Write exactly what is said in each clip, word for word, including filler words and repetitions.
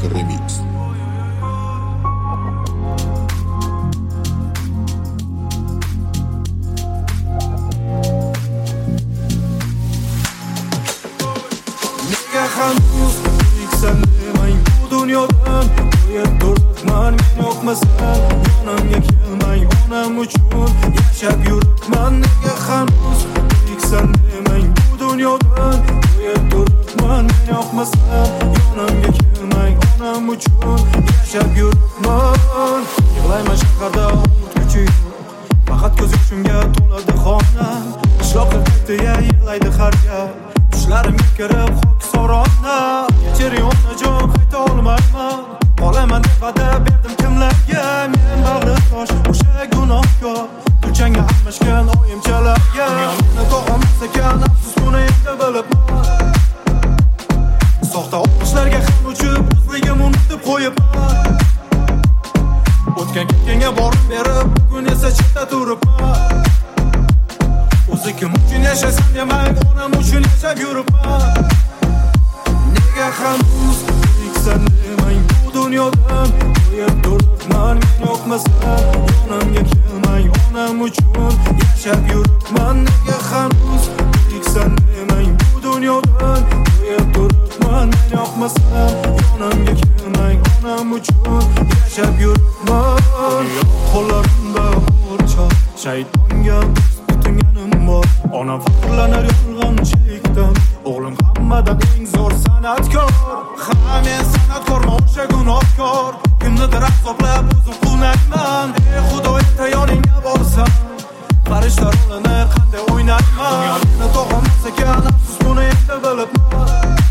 Remix. Nega hanuz yiksan demang bu dunyodan qo'yib turibman men yo'qmasam yonimga kelmang onam uchun yashab yuribman. Nega hanuz yiksan demang bu dunyodan qo'yib turibman men yo'qmasam yonimga kelmang onam uchun yashab yuribman. Yig'layman shaharda unutguchi faqat ko'z yoshimga to'ladi xonam. Qishloqqa qaytdiya yig'laydi har gal tushlarimga kirib ho'kizorona. Kechir onajon qayta olmayman qolaman deb va'da berdim kimlarga. Men bag'ritosh o'sha gunohkor kulchangga almashgan oyimchalarga. Meni tog'amiz ekan afsus buni endi bilibman. Soxta o'qishlarga ham uchib o'zligim unutib qo'yibman. O'tgan ketganga borib berib bugun esa chetda turibman. O'zi kim uchun yashasam demang onam uchun yashab yuribman. Nega hanuz yiksan demang bu dunyodan qo'yib turibman men yo'qmasam yonimga kelmang onam uchun yashab yuribman. Nega hanuz yiksan demang bu dunyodan qo'yib turibman men yo'qmasam yonimga kelmang onam uchun yashab yuribman. Qo'llarimda o'rchoq shaytonga tutinganim bor. Onam faxrlanar yolg'onchilikdan o'g'lim hammadan eng zo'r san'atkor. Ha men san'atkorman o'sha gunohkor kimnidir azoblab o'zim quvnayman. Ey xudo erta yoningga borsam farishtalar rolini qanday o'ynayman. Dunyoni tog'amiz ekan afsus buni endi bilibman.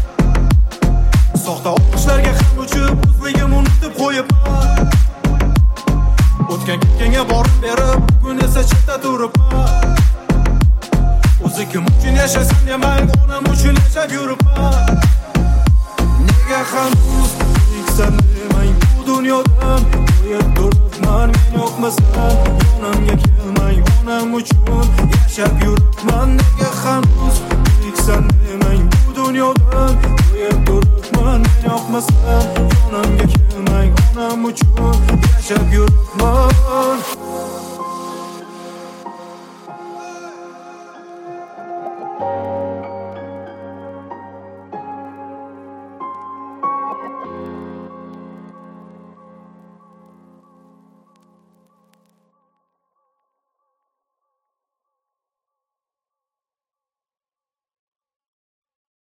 Soxta o'qishlarga ham uchib o'zligim unutib qo'yibman. O'tgan ketganga borib berib bugun esa chetda turibman. O'zi kim uchun yashasam demang onam uchun yashab yuribman. Nega hanuz yiksan demang bu dunyodan qo'yib turibman men yo'qmasam yonimga kelmang onam uchun yashab yuribman. Nega hanuz yiksan demang bu dunyodan qo'yib turibman men yo'qmasam yonimga kelmang onam uchun yashab yuribman.